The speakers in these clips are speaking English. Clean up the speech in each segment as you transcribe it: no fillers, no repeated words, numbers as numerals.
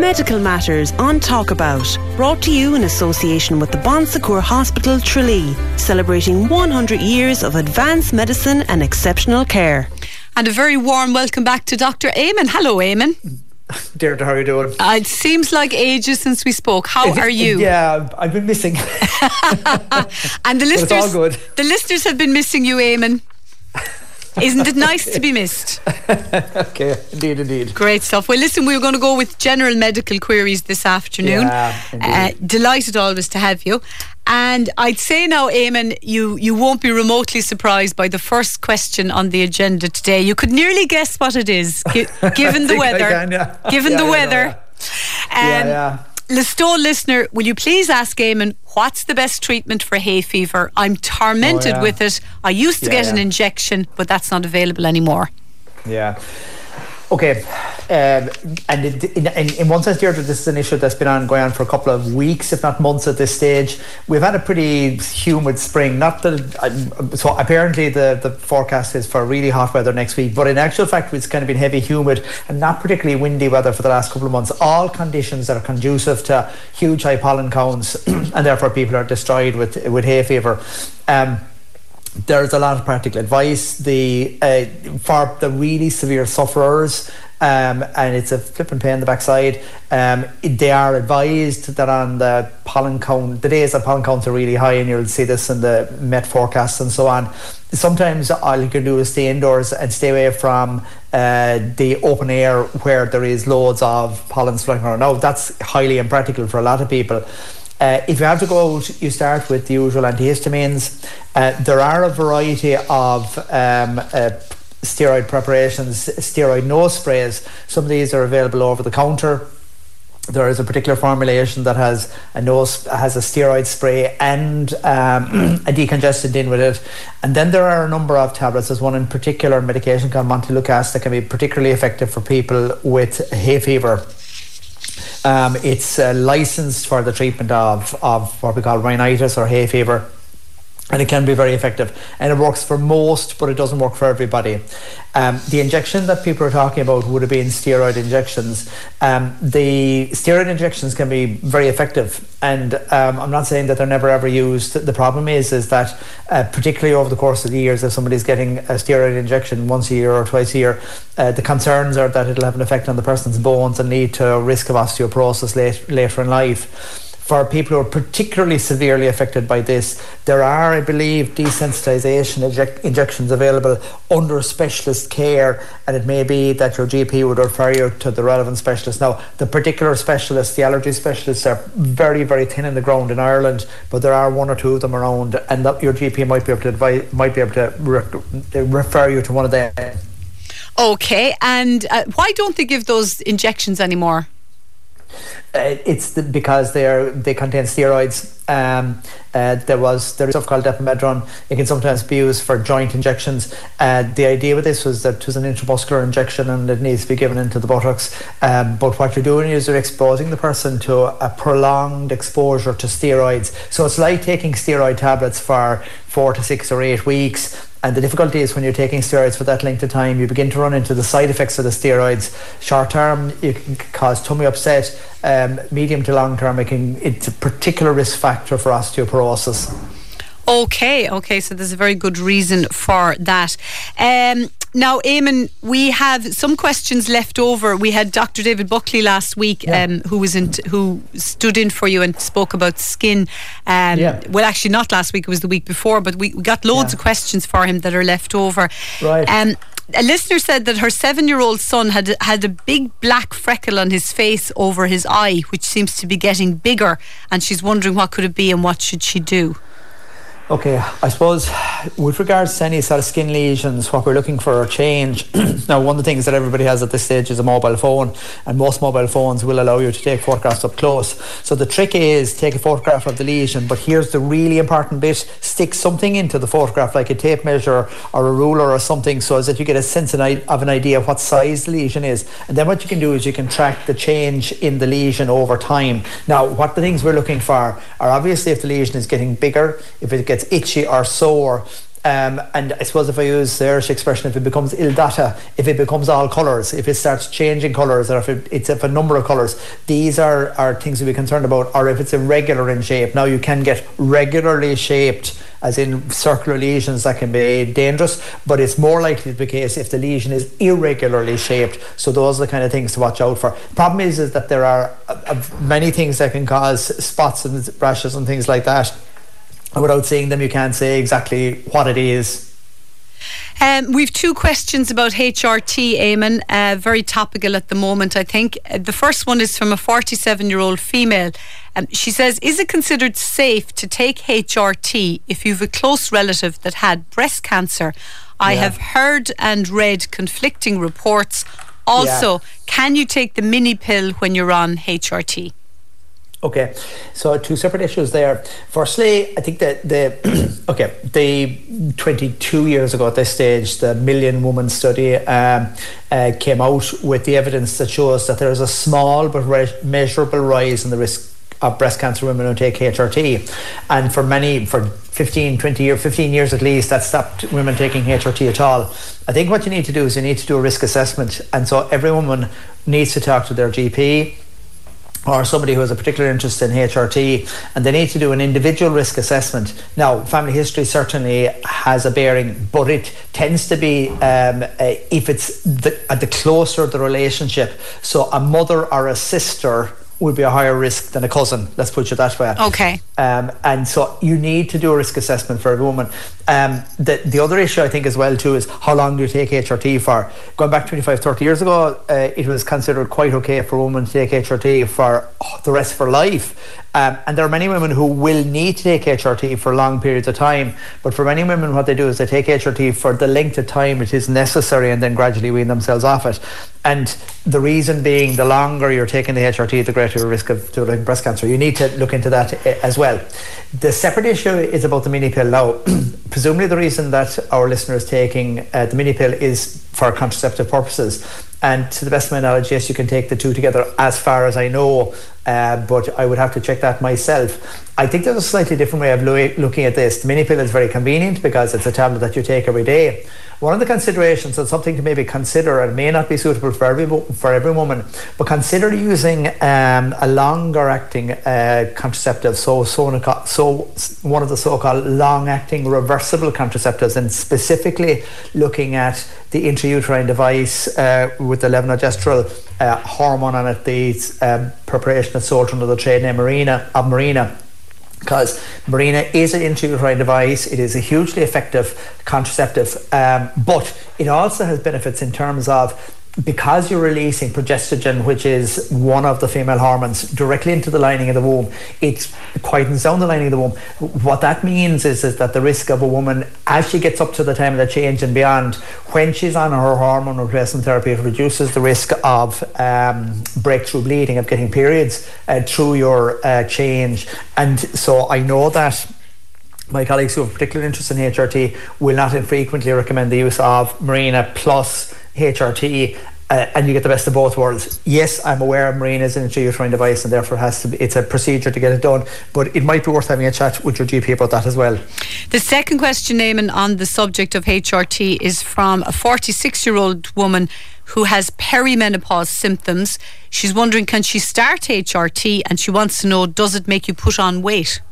Medical Matters on Talkabout, brought to you in association with the Bon Secours Hospital, Tralee, celebrating 100 years of advanced medicine and exceptional care. And a very warm welcome back to Dr. Eamon. Hello, Eamon. Deirdre, how are you doing? It seems like ages since we spoke. How are you? Yeah, I've been missing. And the listeners, it's all good. The listeners have been missing you, Eamon. Isn't it nice to be missed? Okay, indeed. Great stuff. Well, listen, we were going to go with general medical queries this afternoon. Yeah, delighted always to have you. And I'd say now, Eamon, you won't be remotely surprised by the first question on the agenda today. You could nearly guess what it is, given the weather. Given the weather. Listowel listener, will you please ask Eamon, what's the best treatment for hay fever? I'm tormented with it. I used to get an injection, but that's not available anymore. Yeah. Okay. And in one sense, Deirdre, this is an issue that's been going on for a couple of weeks, if not months at this stage. We've had a pretty humid spring. So apparently the forecast is for really hot weather next week, but in actual fact it's kind of been heavy, humid and not particularly windy weather for the last couple of months. All conditions that are conducive to huge high pollen counts and therefore people are destroyed with hay fever. There's a lot of practical advice for the really severe sufferers, and it's a flipping pain in the backside. They are advised that on the pollen count, the days that pollen counts are really high, and you'll see this in the Met forecasts and so on, sometimes all you can do is stay indoors and stay away from the open air where there is loads of pollen flying around. Now that's highly impractical for a lot of people. If you have to go out, you start with the usual antihistamines. There are a variety of steroid preparations, steroid nose sprays. Some of these are available over the counter. There is a particular formulation that has a steroid spray and a decongestant in with it. And then there are a number of tablets. There's one in particular, medication called Montelukast, that can be particularly effective for people with hay fever. It's licensed for the treatment of what we call rhinitis or hay fever, and it can be very effective, and it works for most, but it doesn't work for everybody. The injection that people are talking about would have been steroid injections. The steroid injections can be very effective, and I'm not saying that they're never ever used. The problem is that particularly over the course of the years, if somebody's getting a steroid injection once a year or twice a year, the concerns are that it'll have an effect on the person's bones and lead to a risk of osteoporosis later in life. For people who are particularly severely affected by this, there are, I believe, desensitization injections available under specialist care, and it may be that your GP would refer you to the relevant specialist. Now, the particular specialists, the allergy specialists, are very, very thin in the ground in Ireland, but there are one or two of them around, and that your GP might be able to refer you to one of them. Okay, and why don't they give those injections anymore? It's because they contain steroids. There is stuff called depomedrone. It can sometimes be used for joint injections. The idea with this was that it was an intramuscular injection and it needs to be given into the buttocks. But what you're doing is you're exposing the person to a prolonged exposure to steroids. So it's like taking steroid tablets for 4 to 6 or 8 weeks. And the difficulty is when you're taking steroids for that length of time, you begin to run into the side effects of the steroids. Short term, it can cause tummy upset. Medium to long term, it's a particular risk factor for osteoporosis. Okay, so there's a very good reason for that. Now, Eamon, we have some questions left over. We had Dr. David Buckley last week, who stood in for you and spoke about skin. Well, actually, not last week; it was the week before. But we got loads of questions for him that are left over. Right. A listener said that her 7-year-old son had a big black freckle on his face over his eye, which seems to be getting bigger, and she's wondering what could it be and what should she do. Okay, I suppose with regards to any sort of skin lesions, what we're looking for a change. Now, one of the things that everybody has at this stage is a mobile phone, and most mobile phones will allow you to take photographs up close. So the trick is take a photograph of the lesion, but here's the really important bit: stick something into the photograph, like a tape measure or a ruler or something, so as that you get a sense of an idea of what size the lesion is. And then what you can do is you can track the change in the lesion over time. Now, what the things we're looking for are obviously if the lesion is getting bigger, if it gets itchy or sore, And I suppose if I use the Irish expression, if it becomes il data, if it becomes all colours, if it starts changing colours, or if it's a number of colours, these are things to be concerned about. Or if it's irregular in shape. Now you can get regularly shaped, as in circular lesions, that can be dangerous, but it's more likely to be the case if the lesion is irregularly shaped. So those are the kind of things to watch out for. Problem is that there are many things that can cause spots and rashes and things like that. And without seeing them, you can't say exactly what it is. We've 2 questions about HRT, Eamon, very topical at the moment, I think. The first one is from a 47-year-old female. She says, is it considered safe to take HRT if you've a close relative that had breast cancer? I have heard and read conflicting reports. Also, can you take the mini pill when you're on HRT? Okay, so 2 separate issues there. Firstly, I think that the 22 years ago at this stage, the Million Woman study came out with the evidence that shows that there is a small but measurable rise in the risk of breast cancer women who take HRT. And for 15 years at least, that stopped women taking HRT at all. I think what you need to do is you need to do a risk assessment. And so every woman needs to talk to their GP or somebody who has a particular interest in HRT, and they need to do an individual risk assessment. Now, family history certainly has a bearing, but it tends to be if it's the closer the relationship. So a mother or a sister would be a higher risk than a cousin, let's put it that way. Okay. And so you need to do a risk assessment for every woman. The other issue I think as well too is how long do you take HRT for? Going back 25-30 years ago, it was considered quite okay for a woman to take HRT for the rest of her life. And there are many women who will need to take HRT for long periods of time, but for many women what they do is they take HRT for the length of time it is necessary and then gradually wean themselves off it. And the reason being, the longer you're taking the HRT, the greater your risk of developing breast cancer. You need to look into that as well. The separate issue is about the mini pill. Now, presumably the reason that our listener is taking the mini pill is for contraceptive purposes. And to the best of my knowledge, yes, you can take the 2 together as far as I know, but I would have to check that myself. I think there's a slightly different way of looking at this. The mini pill is very convenient because it's a tablet that you take every day. One of the considerations, and something to maybe consider, and may not be suitable for every woman, but consider using a longer acting contraceptive, so one of the so-called long-acting reversible contraceptives, and specifically looking at the intrauterine device with the levonorgestrel hormone on it, the preparation that's sold under the trade name Mirena. Because Mirena is an intrauterine device. It is a hugely effective contraceptive, but it also has benefits in terms of, because you're releasing progestogen, which is one of the female hormones, directly into the lining of the womb, it quietens down the lining of the womb. What that means is that the risk of a woman, as she gets up to the time of the change and beyond, when she's on her hormone replacement therapy, it reduces the risk of breakthrough bleeding, of getting periods through your change. And so I know that my colleagues who have particular interest in HRT will not infrequently recommend the use of Mirena plus HRT, and you get the best of both worlds. Yes, I'm aware Mirena is an intrauterine device and therefore it's a procedure to get it done, but it might be worth having a chat with your GP about that as well. The second question, Eamon, on the subject of HRT is from a 46-year-old woman who has perimenopause symptoms. She's wondering, can she start HRT, and she wants to know, does it make you put on weight?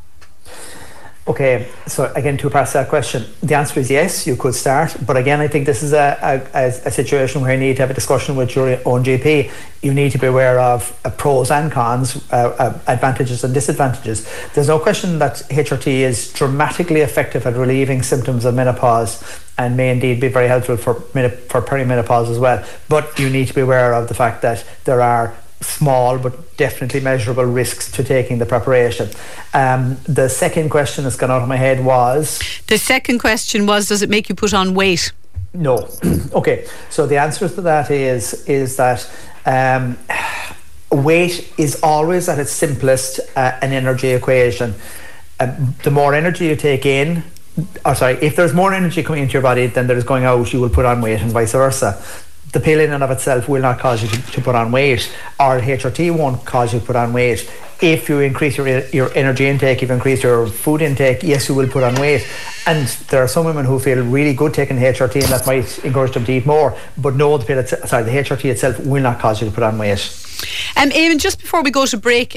Okay, so again, 2 parts to that question. The answer is yes, you could start, but again, I think this is a situation where you need to have a discussion with your own GP. You need to be aware of pros and cons, advantages and disadvantages. There's no question that HRT is dramatically effective at relieving symptoms of menopause and may indeed be very helpful for perimenopause as well. But you need to be aware of the fact that there are small but definitely measurable risks to taking the preparation. The second question that's gone out of my head was... The second question was, does it make you put on weight? No. Okay, so the answer to that is that weight is always at its simplest an energy equation. The more energy you take in, if there's more energy coming into your body than there is going out, you will put on weight, and vice versa. the pill in and of itself will not cause you to put on weight, or HRT won't cause you to put on weight. If you increase your energy intake, if you increase your food intake, yes, you will put on weight. And there are some women who feel really good taking HRT, and that might encourage them to eat more. But no, the HRT itself will not cause you to put on weight. Eamon, just before we go to break,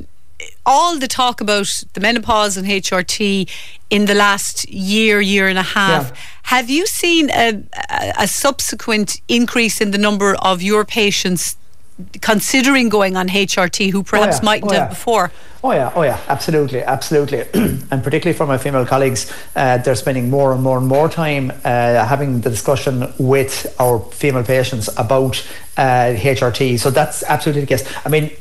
all the talk about the menopause and HRT in the last year and a half, have you seen a subsequent increase in the number of your patients considering going on HRT who perhaps mightn't have before? Oh yeah, absolutely. And particularly for my female colleagues, they're spending more and more time having the discussion with our female patients about HRT. So that's absolutely the case. I mean,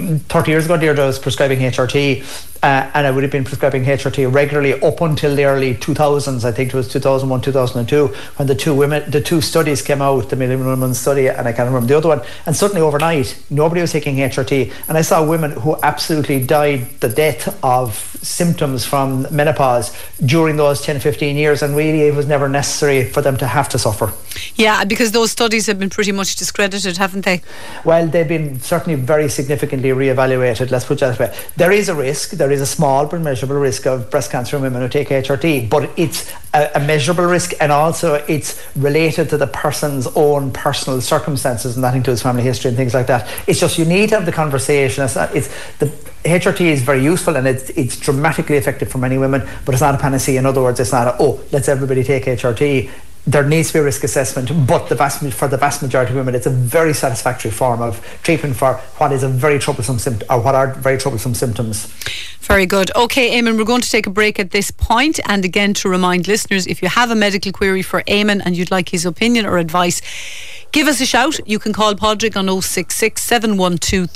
30 years ago, Deirdre, I was prescribing HRT, and I would have been prescribing HRT regularly up until the early 2000s. I think it was 2001, 2002, when the two studies came out, the Million Women study, and I can't remember the other one. And suddenly overnight, nobody was taking HRT, and I saw women who absolutely died the death of symptoms from menopause during those 10-15 years, and really it was never necessary for them to have to suffer. Yeah, because those studies have been pretty much discredited, haven't they? Well, they've been certainly very significantly re-evaluated, let's put it that way. There is a risk, there is a small but measurable risk of breast cancer in women who take HRT, but it's a measurable risk, and also it's related to the person's own personal circumstances, and that includes family history and things like that. It's just you need to have the conversation. The HRT is very useful, and it's dramatically effective for many women, but it's not a panacea. In other words, it's not let's everybody take HRT. There needs to be a risk assessment, but for the vast majority of women, it's a very satisfactory form of treatment for what is a very troublesome symptom, or what are very troublesome symptoms. Very good. Okay, Eamon, we're going to take a break at this point. And again, to remind listeners, if you have a medical query for Eamon and you'd like his opinion or advice, give us a shout. You can call Padraig on 066 712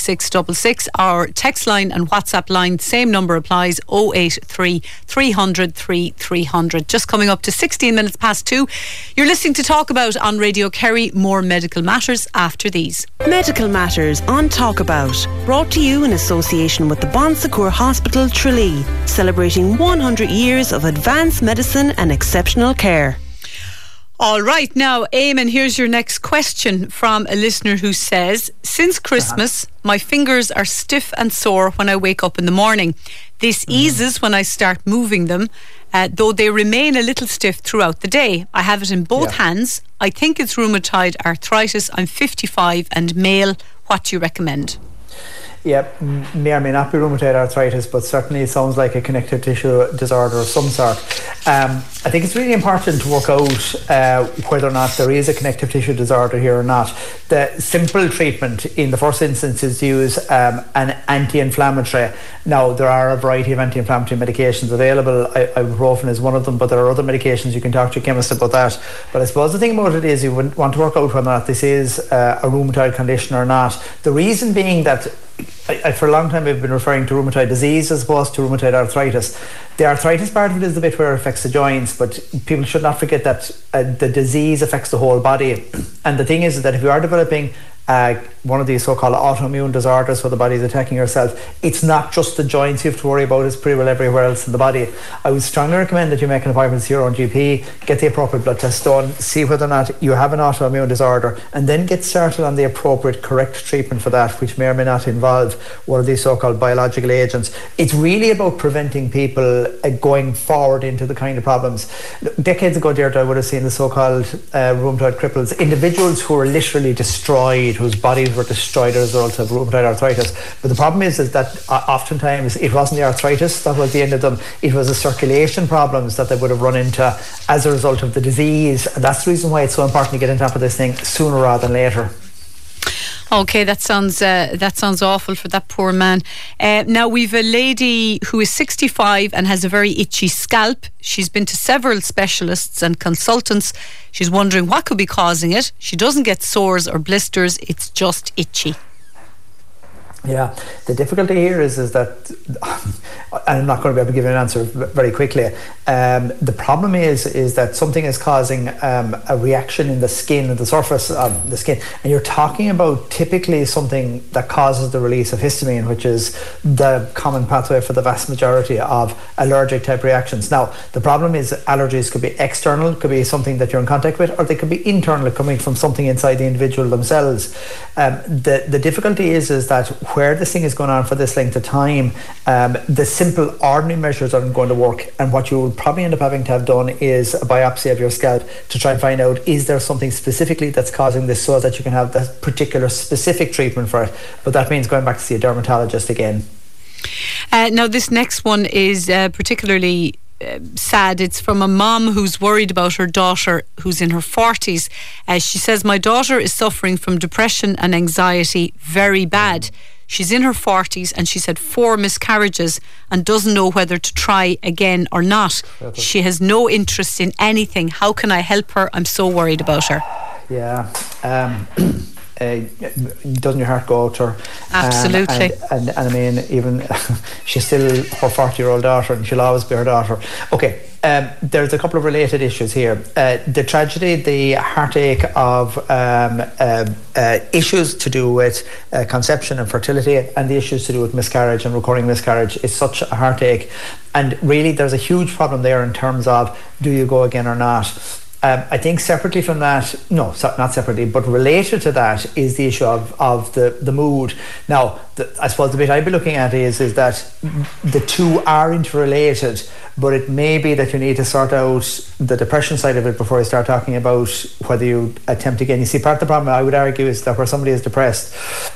3666. Our text line and WhatsApp line, same number applies, 083 300 3300. Just coming up to 16 minutes past 2. You're listening to Talk About on Radio Kerry. More medical matters after these. Medical Matters on Talk About, brought to you in association with the Bon Secours Hospital, Tralee, celebrating 100 years of advanced medicine and exceptional care. All right, now, Eamon, here's your next question from a listener who says, since Christmas, my fingers are stiff and sore when I wake up in the morning. This eases when I start moving them, though they remain a little stiff throughout the day. I have it in both hands. I think it's rheumatoid arthritis. I'm 55 and male. What do you recommend? Yeah, may or may not be rheumatoid arthritis, but certainly it sounds like a connective tissue disorder of some sort. I think it's really important to work out whether or not there is a connective tissue disorder here or not. The simple treatment in the first instance is to use an anti-inflammatory. Now, there are a variety of anti-inflammatory medications available. Ibuprofen is one of them, but there are other medications. You can talk to your chemist about that. But I suppose the thing about it is you would want to work out whether or not this is a rheumatoid condition or not. The reason being that for a long time I've been referring to rheumatoid disease as opposed to rheumatoid arthritis. The arthritis part of it is the bit where it affects the joints, but people should not forget that the disease affects the whole body. And the thing is that if you are developing one of these so-called autoimmune disorders where the body is attacking yourself, it's not just the joints you have to worry about, it's pretty well everywhere else in the body. I would strongly recommend that you make an appointment with your own GP, get the appropriate blood test done, see whether or not you have an autoimmune disorder, and then get started on the appropriate correct treatment for that, which may or may not involve one of these so-called biological agents. It's really about preventing people going forward into the kind of problems. Decades ago, Deirdre, I would have seen the so-called rheumatoid cripples, individuals who were literally destroyed, whose bodies were destroyed as a result of rheumatoid arthritis. But the problem is that oftentimes it wasn't the arthritis that was the end of them, it was the circulation problems that they would have run into as a result of the disease. And that's the reason why it's so important to get on top of this thing sooner rather than later. Okay, that sounds awful for that poor man. Now we've a lady who is 65 and has a very itchy scalp. She's been to several specialists and consultants. She's wondering what could be causing it. She doesn't get sores or blisters, it's just itchy. Yeah, the difficulty here is that, and I'm not going to be able to give you an answer very quickly. The problem is that something is causing a reaction in the skin, at the surface of the skin, and you're talking about typically something that causes the release of histamine, which is the common pathway for the vast majority of allergic type reactions. Now, the problem is allergies could be external, could be something that you're in contact with, or they could be internal, coming from something inside the individual themselves. The difficulty is that where this thing is going on for this length of time, the simple ordinary measures aren't going to work, and what you will probably end up having to have done is a biopsy of your scalp to try and find out, is there something specifically that's causing this, so that you can have that particular specific treatment for it. But that means going back to see a dermatologist again. Now this next one is particularly sad. It's from a mom who's worried about her daughter who's in her 40s. She says, my daughter is suffering from depression and anxiety very bad. She's in her 40s and she's had 4 miscarriages and doesn't know whether to try again or not. She has no interest in anything. How can I help her? I'm so worried about her. Yeah. Doesn't your heart go out to her? Absolutely. And I mean, even she's still her 40-year-old daughter, and she'll always be her daughter. Okay, there's a couple of related issues here. The tragedy, the heartache of issues to do with conception and fertility, and the issues to do with miscarriage and recurring miscarriage is such a heartache. And really, there's a huge problem there in terms of, do you go again or not? I think separately from that, no, not separately, but related to that is the issue of the mood. Now, I suppose the bit I'd be looking at is that the two are interrelated, but it may be that you need to sort out the depression side of it before you start talking about whether you attempt again. You see, part of the problem, I would argue, is that where somebody is depressed,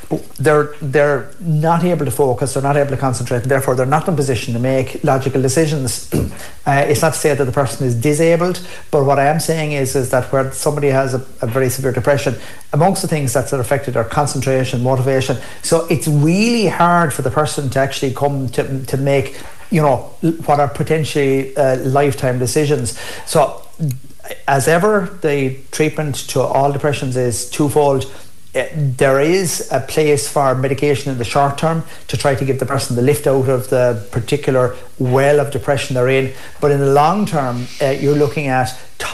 they're not able to focus, they're not able to concentrate, and therefore they're not in a position to make logical decisions. It's not to say that the person is disabled, but what I am saying is that where somebody has a very severe depression, amongst the things that are affected are concentration, motivation. So it's really hard for the person to actually come to make, what are potentially lifetime decisions. So as ever, the treatment to all depressions is twofold. There is a place for medication in the short term to try to give the person the lift out of the particular well of depression they're in, but in the long term you're looking at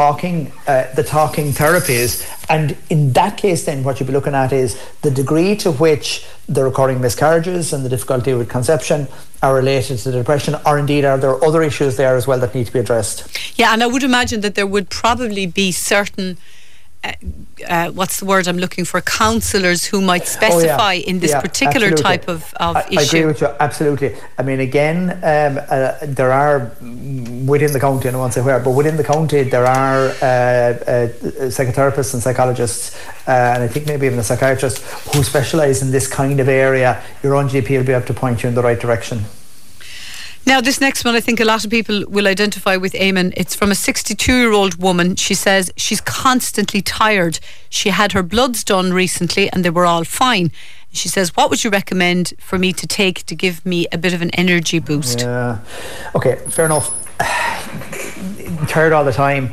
the talking therapies, and in that case then what you'll be looking at is the degree to which the recurring miscarriages and the difficulty with conception are related to the depression, or indeed are there other issues there as well that need to be addressed. Yeah, and I would imagine that there would probably be certain what's the word I'm looking for, counsellors who might specify in this particular type of issue. I agree with you, absolutely. I mean, again, there are within the county, and I won't say where, but within the county there are psychotherapists and psychologists, and I think maybe even a psychiatrist who specialise in this kind of area. Your own GP will be able to point you in the right direction. Now, this next one, I think a lot of people will identify with, Eamon. It's from a 62-year-old woman. She says she's constantly tired. She had her bloods done recently and they were all fine. She says, what would you recommend for me to take to give me a bit of an energy boost? Yeah. Okay, fair enough. Tired all the time.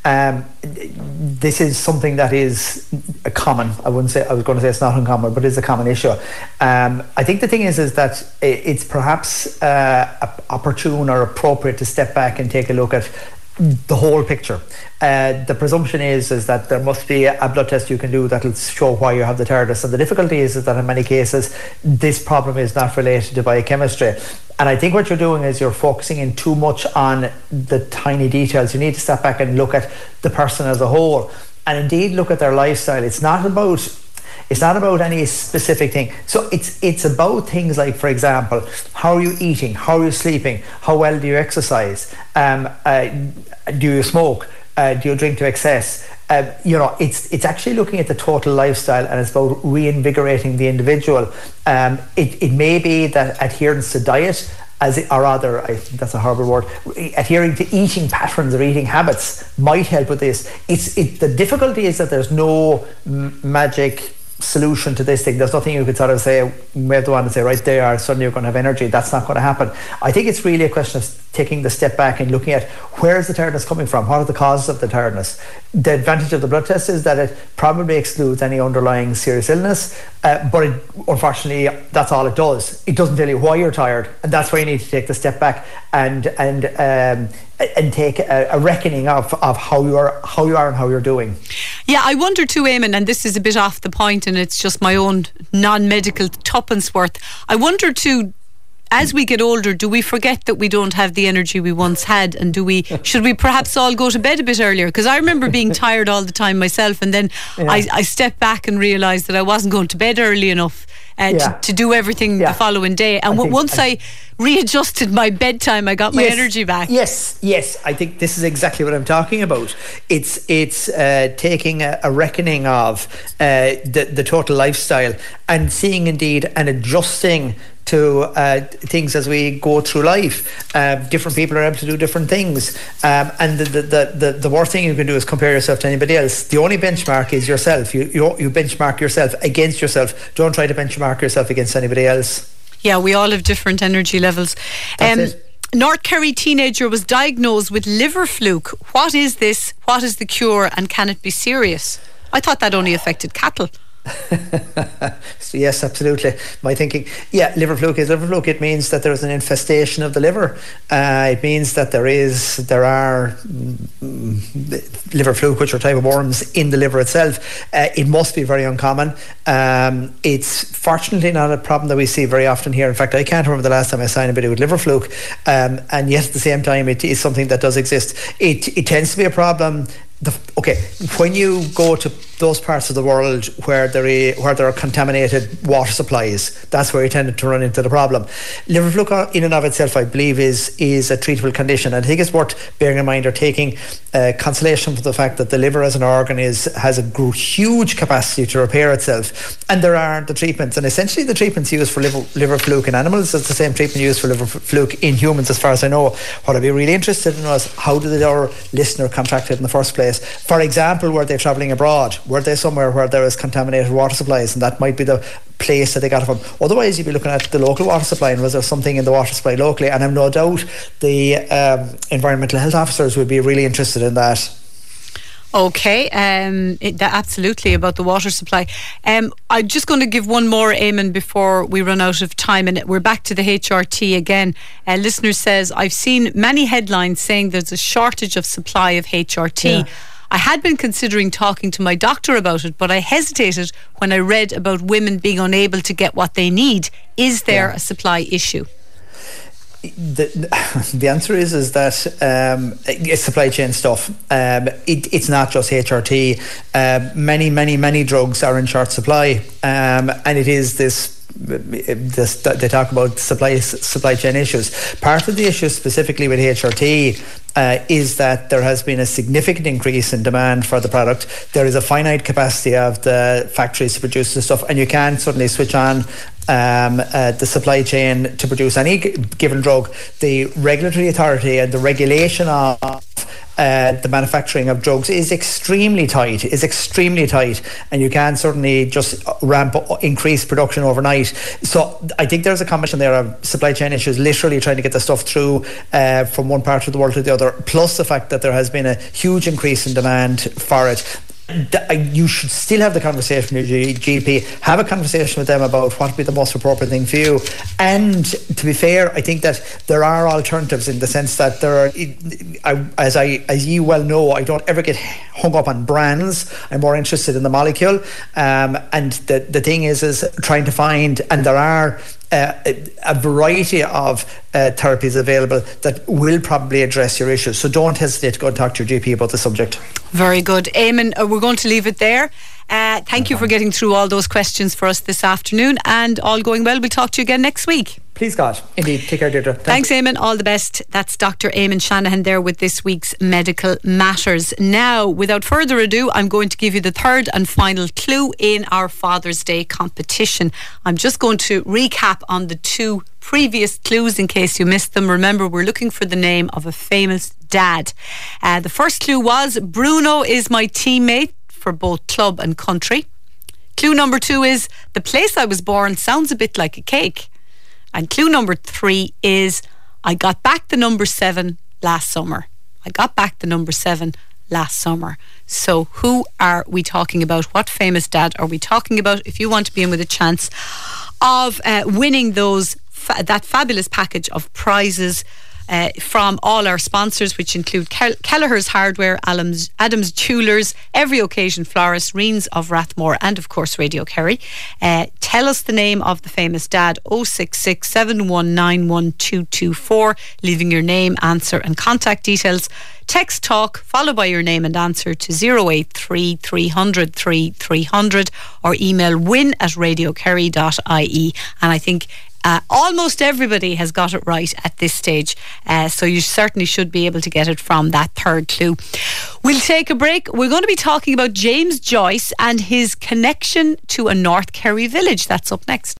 This is something that is common. I was going to say it's not uncommon, but it's a common issue. I think the thing is that it's perhaps opportune or appropriate to step back and take a look at the whole picture. The presumption is that there must be a blood test you can do that will show why you have the tiredness, and the difficulty is that in many cases this problem is not related to biochemistry. And I think what you're doing is you're focusing in too much on the tiny details. You need to step back and look at the person as a whole, and indeed look at their lifestyle. It's not about any specific thing. So it's about things like, for example, how are you eating? How are you sleeping? How well do you exercise? Do you smoke? Do you drink to excess? It's actually looking at the total lifestyle, and it's about reinvigorating the individual. It may be that adherence to diet, I think that's a horrible word, adhering to eating patterns or eating habits might help with this. The difficulty is that there's no magic solution to this thing. There's nothing you could sort of say, wave the wand and say, right there, suddenly you're going to have energy. That's not going to happen. I think it's really a question of taking the step back and looking at where is the tiredness coming from, what are the causes of the tiredness. The advantage of the blood test is that it probably excludes any underlying serious illness, but unfortunately that's all it does. It doesn't tell you why you're tired, and that's why you need to take the step back and take a reckoning of how you are and how you're doing. Yeah, I wonder too, Eamon, and this is a bit off the point and it's just my own non-medical tuppence worth. I wonder too, as we get older, do we forget that we don't have the energy we once had, and should we perhaps all go to bed a bit earlier? Because I remember being tired all the time myself, and then I stepped back and realised that I wasn't going to bed early enough to do everything the following day. And once I readjusted my bedtime, I got my energy back. Yes, I think this is exactly what I'm talking about. It's taking a reckoning of the total lifestyle and seeing indeed and adjusting to things as we go through life. Different people are able to do different things, and the worst thing you can do is compare yourself to anybody else. The only benchmark is yourself. You benchmark yourself against yourself. Don't try to benchmark yourself against anybody else. Yeah, we all have different energy levels. That's it. North Kerry teenager was diagnosed with liver fluke. What is this? What is the cure? And can it be serious? I thought that only affected cattle. So yes, absolutely. My thinking, liver fluke. It means that there is an infestation of the liver. It means that there are liver fluke, which are type of worms in the liver itself. It must be very uncommon. It's fortunately not a problem that we see very often here. In fact, I can't remember the last time I saw anybody with liver fluke, and yet at the same time it is something that does exist. It tends to be a problem. When you go to those parts of the world where there are contaminated water supplies, that's where you tend to run into the problem. Liver fluke in and of itself, I believe, is a treatable condition, and I think it's worth bearing in mind or taking consolation for the fact that the liver as an organ has a huge capacity to repair itself, and there are the treatments, and essentially the treatments used for liver fluke in animals is the same treatment used for liver fluke in humans, as far as I know. What I'd be really interested in was, how did our listener contract it in the first place? For example, were they travelling abroad? Were they somewhere where there is contaminated water supplies, and that might be the place that they got it from? Otherwise, you'd be looking at the local water supply, and was there something in the water supply locally? And I've no doubt the environmental health officers would be really interested in that. Okay, absolutely, about the water supply. I'm just going to give one more, Eamon, before we run out of time, and we're back to the HRT again. A listener says, I've seen many headlines saying there's a shortage of supply of HRT. Yeah. I had been considering talking to my doctor about it, but I hesitated when I read about women being unable to get what they need. Is there a supply issue? The answer is that it's supply chain stuff. It's not just HRT. Many drugs are in short supply, and it is this they talk about supply chain issues. Part of the issue specifically with HRT is that there has been a significant increase in demand for the product. There is a finite capacity of the factories to produce the stuff, and you can't suddenly switch on the supply chain to produce any given drug. The regulatory authority and the regulation of the manufacturing of drugs is extremely tight, and you can't certainly just increase production overnight. So I think there's a combination there of supply chain issues, literally trying to get the stuff through from one part of the world to the other, plus the fact that there has been a huge increase in demand for it. You should still have the conversation with your GP. Have a conversation with them about what would be the most appropriate thing for you. And to be fair, I think that there are alternatives, in the sense that there are, as you well know, I don't ever get hung up on brands. I'm more interested in the molecule. And the thing is trying to find, and there are a variety of therapies available that will probably address your issues. So don't hesitate to go and talk to your GP about the subject. Very good. Eamon, we're going to leave it there. Thank you for getting through all those questions for us this afternoon, and all going well, we'll talk to you again next week. Please God. Indeed. Take care, Deirdre. Thanks, Eamon. All the best. That's Dr. Eamon Shanahan there with this week's Medical Matters. Now, without further ado, I'm going to give you the third and final clue in our Father's Day competition. I'm just going to recap on the two previous clues in case you missed them. Remember, we're looking for the name of a famous dad. The first clue was, Bruno is my teammate for both club and country. Clue number 2 is, the place I was born sounds a bit like a cake. And clue number 3 is, I got back the number 7 last summer. So who are we talking about? What famous dad are we talking about? If you want to be in with a chance of winning that fabulous package of prizes from all our sponsors, which include Kelleher's Hardware, Adams Jewelers, Every Occasion Florist, Reens of Rathmore, and of course Radio Kerry. Tell us the name of the famous dad. 066 719 1224, leaving your name, answer and contact details. Text talk followed by your name and answer to 083 300 3300 or email win@radiokerry.ie. And I think almost everybody has got it right at this stage, so you certainly should be able to get it from that third clue. We'll take a break. We're going to be talking about James Joyce and his connection to a North Kerry village. That's up next.